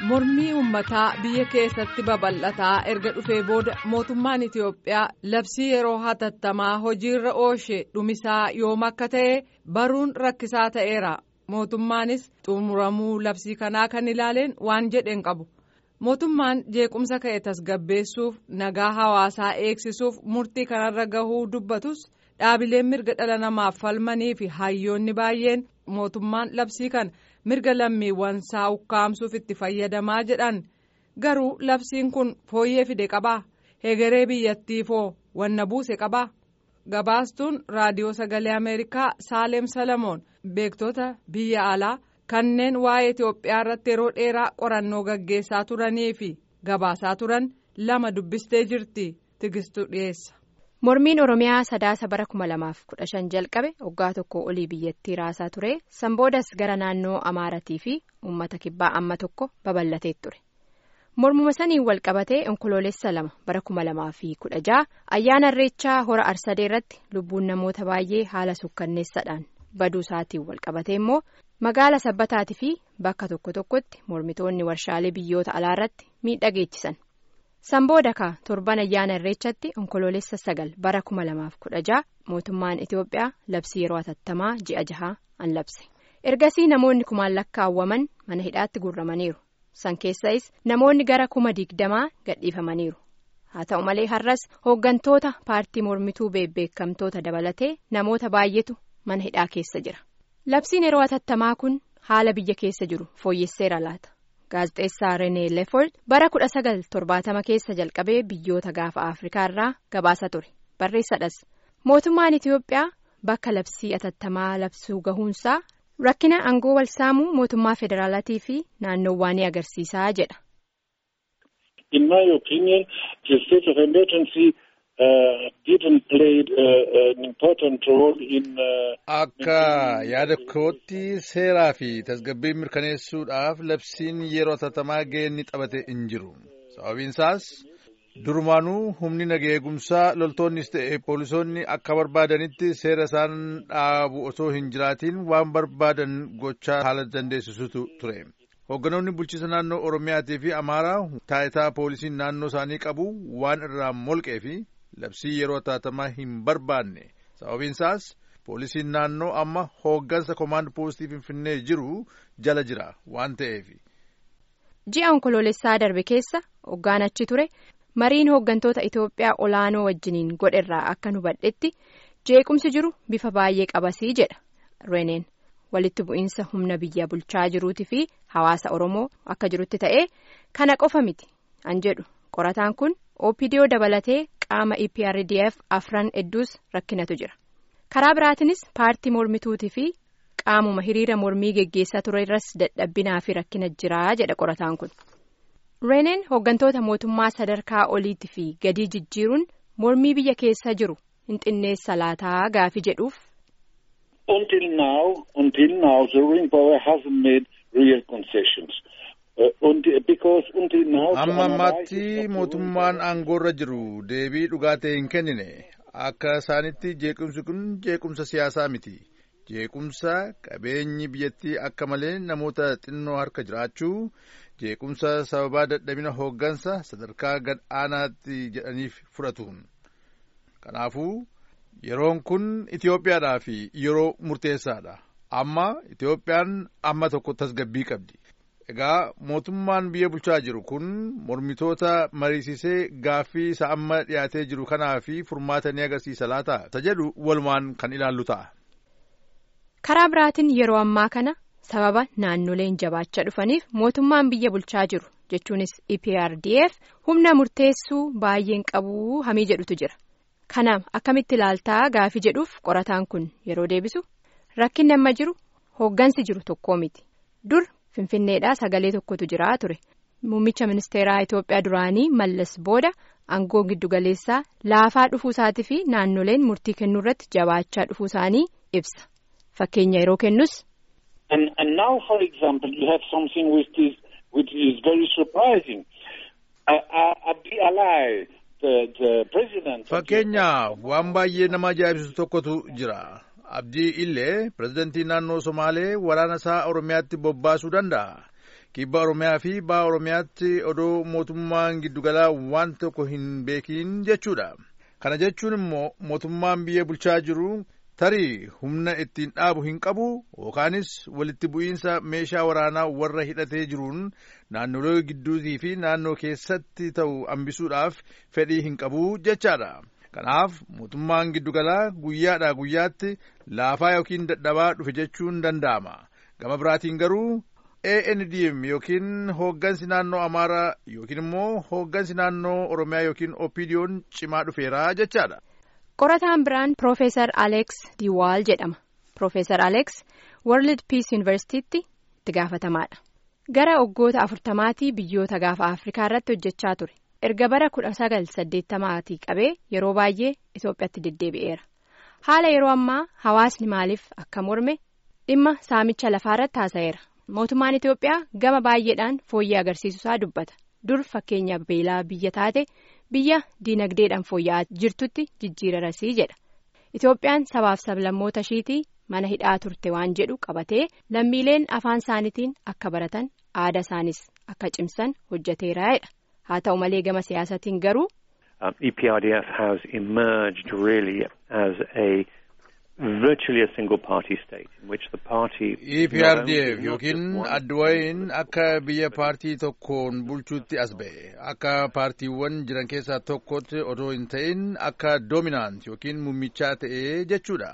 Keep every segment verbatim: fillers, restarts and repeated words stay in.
Mormii uummataa biyya keessatti babal'ataa erga dhufee booda mootummaan Itiyoophiyaa labsii yeroo hatattamaa hojiirra oolche dhumisaa yoom akka ta'e baruun rakkisaa ta'eera. Mootummaanis xumuramuu labsii kanaa kan ilaaleen waan jedheen qabu. Mootummaan jeequmsa ka'e tasgabbeessuuf nagaa hawaasaa eegsisuuf murtii kanarra gahuu dubbatus dhaabileen mirga dhala namaaf falmanii fi hayyoonni baay'een mootummaan labsii kana mirga lammiiwwan isaa ukkaamsuuf itti fayyadamaa jedhan. Garuu labsiin kun fooyyee fide qabaa? Hegeree biyyattiifoo wanna buuse qabaa? Gabaastuun raadiyoo sagalee Ameerikaa Saaleem Salamoon beektota biyya alaa kanneen waa'ee Itiyoophiyaa irratti yeroo dheeraa qorannoo gaggeessaa turanii fi gabaasaa turan lama dubbistee jirti. Tigistuu dhiyeessa. Mormiin Oromiyaa sadaasa bara kuma lamaaf kudha shan jalqabe waggaa tokko olii biyyattii raasaa ture. Sanboodas gara naannoo Amaaratii fi uummata kibbaa amma tokko babal'atee ture. Mormuma saniin wal qabatee onkoloolessa lama bara kuma lamaa fi kudha jaha ayyaana irreechaa hora arsadee irratti lubbuun namoota baay'ee haala sukkanneessaadhaan baduu isaatiin wal qabatee immoo magaala sabbataatii fi bakka tokko tokkotti mormitoonni warshaalee biyyoota alaa irratti miidhaa geessisan. Sanbooda ka torban ayyaana irreechatti onkoloolessa sagal bara kuma lamaaf kudha jaha mootummaan Itiyoophiyaa labsii yeroo hatattamaa ji'a jahaa an labse. Ergasii namoonni kumaan lakkaawwaman mana hidhaatti guurramaniiru. San keessais namoonni gara kuma digdamaa gadhiifamaniiru. Haa ta'u malee har'as hooggantoota paartii mormituu beebbeekamtoota dabalatee namoota baay'eetu mana hidhaa keessa jira. Labsiin yeroo hatattamaa kun haala biyya keessa jiru fooyyesseera laata? Gaazexeessaa Renee Lefold bara kudha sagal torbaatama keessa jalqabee biyyoota gaafa Afrikaa irraa gabaasa ture. Barreessadhas. Mootummaan Itiyoophiyaa bakka labsii hatattamaa labsuu gahuunsaa rakkina aangoo wal saamuu mootummaa federaalaatii fi naannoowwan ni agarsiisaa jedha. In my opinion, the state of emergency uh, didn't play uh, an important role in. Uh, Akka yaada kootti seeraa fi tasgabbii mirkaneessuudhaaf labsiin yeroo hatattamaa ga'een taphate hin jiru. Sababiin isaas durumaanuu humni nageenya eegumsaa loltoonnis ta'e poolisoonni akka barbaadanitti seera isaan dhaabu osoo hin jiraatiin waan barbaadan gochaa haala dandeessisutu ture. Hoogganoonni bulchiisa naannoo Oromiyaatii fi Amaaraa taayitaa poolisiin naannoo isaanii qabu waan irraa molqee fi labsii yeroo hatattamaa hin barbaanne. Sababiin isaas poolisiin naannoo amma hooggansa koomaand poostii Finfinnee jiru jala jira waan ta'eef. Ji'a onkoloolessaa darbe keessa hoggaan achi ture. Mariin hooggantoota Itiyoophiyaa olaanoo wajjiniin godherraa akka hubadhetti jeequmsi jiru bifa baay'ee qabasii jedha Reneen. Walitti bu'iinsa humna biyya bulchaa jiruutii fi hawaasa Oromoo akka jirutti ta'ee kana qofa miti an jedhu qorataan kun O P D O dabalatee qaama E P R D F afran hedduus rakkinatu jira. Karaa biraatiinis paartii mormituutii fi qaamuma hiriira mormii geggeessaa ture irras dadhabbinaa fi rakkina jiraa jedha qorataan kun. Reneen hooggantoota mootummaa sadarkaa oliitii fi gadii jijjiiruun mormii biyya keessa jiru hin xinneessa laataa gaafi jedhuuf. Until now, until now, the ruling power hasn't made real concessions. Uh, until, because until now. Amma ammaatti mootummaan aangoorra jiru deebii dhugaa ta'e hin kennine. Akka isaanitti jeequmsi kun jeequmsa siyaasaa miti. Jeequmsa qabeenyi biyyattii akka malee namoota xinnoo harka jiraachuu. Jeequmsa sababaa dadhabina hooggansa sadarkaa gad aanaatti jedhaniif fudhatuun. Kanaafuu yeroon kun Itiyoophiyaadhaaf yeroo murteessaadha. Amma Itiyoophiyaan amma tokko tasgabbii qabdi. Egaa mootummaan biyya bulchaa jiru kun mormitoota mariisisee gaaffii isa amma dhiyaatee jiru kanaa fi furmaata ni agarsiisa laata? Isa jedhu walumaan kan ilaallu ta'a. Karaa biraatiin yeroo ammaa kana. Sababa naannoleen jabaachaa dhufaniif mootummaan biyya bulchaa jiru jechuunis E P R D F humna murteessuu baay'een qabu hamii jedhutu jira. Kanaaf akkamitti ilaaltaa gaafi jedhuuf qorataan kun yeroo deebisu rakkinni amma jiru hooggansi jiru tokkoo miti. Dur Finfinneedhaa sagalee tokkotu jiraa ture. Muummicha ministeeraa Itiyoophiyaa duraanii Mallas booda aangoo giddugaleessaa laafaa dhufuu isaatii fi naannoleen murtii kennuu irratti jabaachaa dhufuu isaanii ibsa. Fakkeenya yeroo kennus. And, and now, for example, you have something which is, which is very surprising. Abdi Alai, the, the president. Fakkeenyaaf waan baay'ee nama ajaa'ibsiisu tokkotu jira. Abdii illee pirezidantii naannoo Somaalee waraana isaa Oromiyaatti bobbaasuu danda'a. kibba Oromiyaa fi baha Oromiyaatti odoo mootummaan giddugalaa waan tokko hin beekin jechuudha. Kana jechuun immoo mootummaan biyya bulchaa jiru tarii humna ittiin dhaabu hin qabu yookaanis walitti bu'iinsa meeshaa waraanaa warra hidhatee jiruun naannolee gidduutii fi naannoo keessatti ta'u hambisuudhaaf fedhii hin qabu jechaadha. Kanaaf mootummaan giddugalaa guyyaadhaa guyyaatti laafaa yookiin dadhabaa dhufe jechuun danda'ama. Gama biraatiin garuu A N D M yookiin hooggansi naannoo Amaaraa yookiin immoo hooggansi naannoo Oromiyaa yookiin O P D O'n cimaa dhufeera jechaadha. Qorataan biraan Profeesar Alex Diwaal jedhama. Profeesar Alex World Peace Universitytti itti gaafatamaadha. Gara waggoota afurtamaatii biyyoota gaafa Afrikaa irratti hojjechaa ture. Erga bara kudha sagal saddeettamaatii qabee yeroo baay'ee Itoophiyaatti deddeebi'eera. Haala yeroo ammaa hawaasni maaliif akka morme dhimma saamicha lafaarratti haasa'eera. Mootummaan Itoophiyaa gama baay'eedhaan fooyya'aa agarsiisuusaa dubbata. Dur fakkeenya beelaa biyya taate biyya diinagdeedhaan fooyya'aa jirtutti jijjiirarasii jedha. Itoophiyaan sabaaf sablammoota ishiitii mana hidhaa turte waan jedhu qabatee lammiileen afaan isaaniitiin akka baratan aadaa isaanis akka cimsan hojjeteera jedha. Haa ta'u malee gama siyaasatiin garuu. E P R D F has emerged really as a virtually a single party state in which the party. E P R D F yookiin Adwayn akka biyya paartii tokkoon bulchuutti as ba'e akka paartiiwwan jiran keessaa tokkotti odoo hin ta'in akka dominant yookiin mummichaa ta'e jechuudha.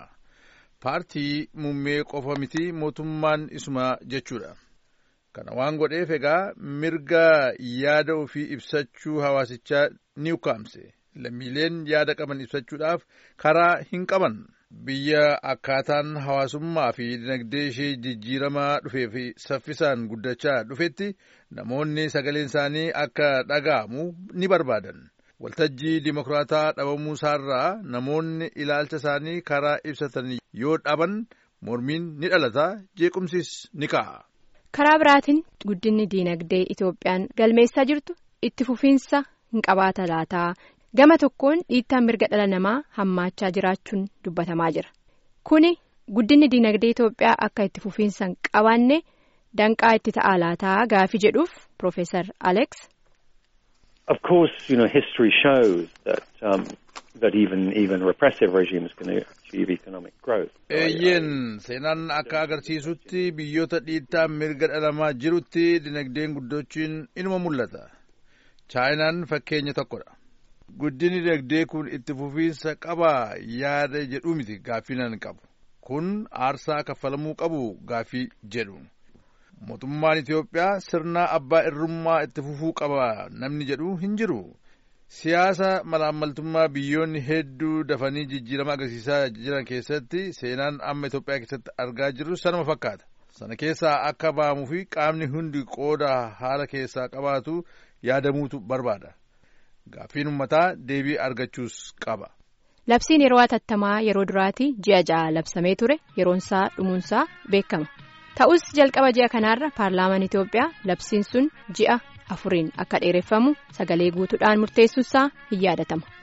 Paartii muummee qofa miti mootummaan isuma jechuudha. Kana waan godheef egaa mirga yaada ofii ibsachuu hawaasichaa ni ukkaamse. Lammiileen yaada qaban ibsachuudhaaf karaa hin qaban. Biyya akkaataan hawaasummaa fi dinagdee ishee jijjiiramaa dhufee fi saffisaan guddachaa dhufetti namoonni sagaleen isaanii akka dhaga'amu ni barbaadan. Waltajjii dimokiraataa dhabamuu isaarraa namoonni ilaalcha isaanii karaa ibsatan yoo dhaban mormiin ni dhalata, jeequmsis ni ka'a. Karaa biraatiin guddinni diinagdee Itoophiyaan galmeessaa jirtu itti fufiinsa hin qabaata laataa. Gama tokkoon dhiittaan mirga dhala namaa hammaachaa jiraachuun dubbatamaa jira. Kuni guddinni diinagdee Itoophiyaa akka itti fufiinsa hin qabaanne danqaa itti ta'a laataa gaafii jedhuuf Profeesar Alex. Of course, you know, history shows that um, that even even repressive regimes can achieve economic growth. Eeyyen seenaan akka agarsiisutti biyyoota dhiittaan mirga dhala namaa jirutti dinagdeen guddachuun inuma mul'ata. Chaayinaan fakkeenya tokkodha. Guddinni dinagdee kun itti fufiinsa qabaa yaada jedhu miti gaaffiin qabu. Kun aarsaa kaffalamuu qabu gaaffii jedhu. Mootummaan Itoophiyaa sirna abbaa irrummaa itti fufuu qaba namni jedhu hin jiru. Siyaasa malaammaltummaa biyyoonni hedduu dafanii jijjiirama agarsiisaa jiran keessatti seenaan amma Itoophiyaa keessatti argaa jirru sanuma fakkaata. Sana keessaa akka ba'amuu fi qaamni hundi qooda haala keessaa qabaatu yaadamuutu barbaada. Gaaffiin uummataa deebii argachuus qaba. Labsiin yeroo hatattamaa yeroo duraati ji'a ja'a labsamee ture yeroonsaa dhumuunsaa beekama. Ta'us jalqaba ji'a kanaarra paarlaamaan Itoophiyaa labsiin sun ji'a afuriin akka dheereffamu sagalee guutuudhaan murteessuusaa hin yaadatama.